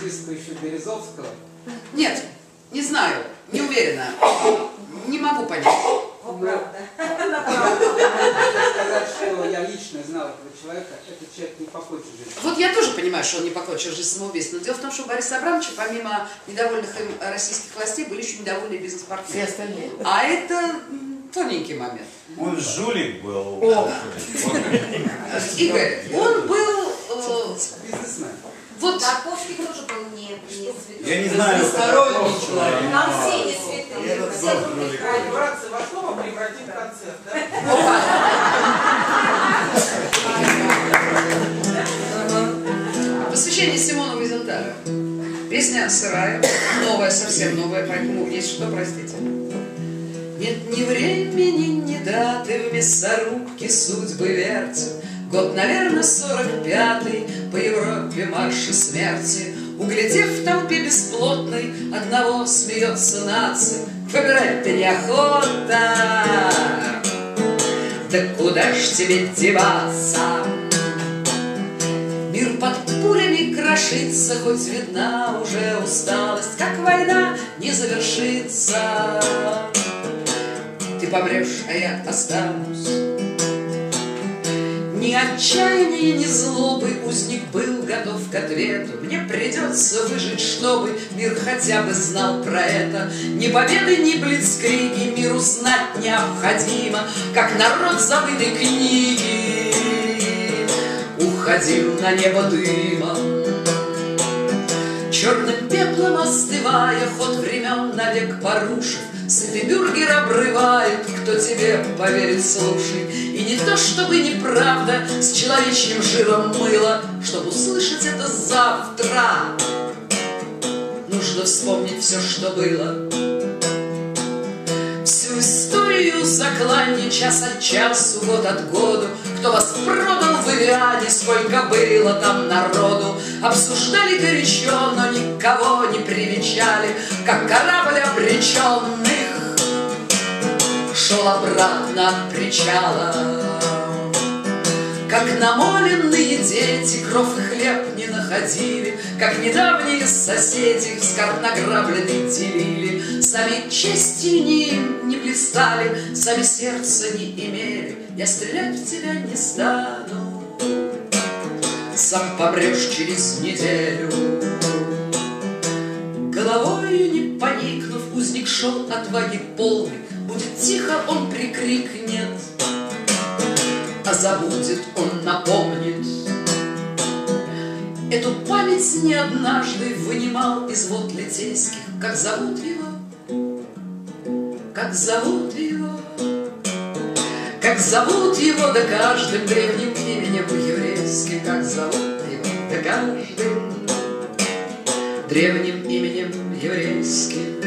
записку еще Березовского? Нет, не знаю, не уверена. Не могу понять. Сказать, что я лично знал этого человека, этот человек не покончил жизнь. Вот я тоже понимаю, что он не покончил жизнь самоубийством. Но дело в том, что у Бориса Абрамовича, помимо недовольных им российских властей, были еще недовольные бизнес-партнеры. Все остальные. А это тоненький момент. Он жулик был. Игорь, он был... Бизнесмен. Вот Тарковский тоже был не святой. Я не знаю, Разносторонний человек. Там все не святые. Все тут крайне. Братцы, во что мы прекратим концерт, да? посвящение Симону Визенталю. Песня сырая, новая, совсем новая, поэтому есть что, простите. Нет ни времени, ни даты, в мясорубке судьбы вертят. Год, наверное, 45-й, по Европе марши смерти. Углядев в толпе бесплотной, одного смеется нация. Выбирать-то неохота, да куда ж тебе деваться? Мир под пулями крошится, хоть видна уже усталость, как война не завершится. Ты помрешь, а я останусь. Ни отчаяния, ни злобы узник был готов к ответу. Мне придется выжить, чтобы мир хотя бы знал про это. Ни победы, ни блицкриги миру знать необходимо, как народ забытой книги уходил на небо дымом. Черным пеплом остывая, ход времен навек порушив, сытый бюргер обрывает, кто тебе поверит, слушай. И не то, чтобы неправда с человечьим жиром мыло, чтобы услышать это завтра, нужно вспомнить все, что было. Всю историю заклания час от часу, год от году. Кто вас продал в Ивиане, сколько было там народу. Обсуждали горячо, но никого не привечали, как корабль обреченных шел обратно от причала. Как намоленные дети кров и хлеб не находили, как недавние соседи скарб награбленный делили. Сами честью не блистали, сами сердца не имели. Я стрелять в тебя не стану, сам помрешь через неделю. Головою не поникнув, узник шел отваги полный. Будет тихо, он прикрикнет, а забудет, он напомнит. Эту память не однажды вынимал из вод литейских. Как зовут его? Как зовут его? Как зовут его, да каждым древним именем еврейским. Как зовут его, да каждым древним именем еврейским.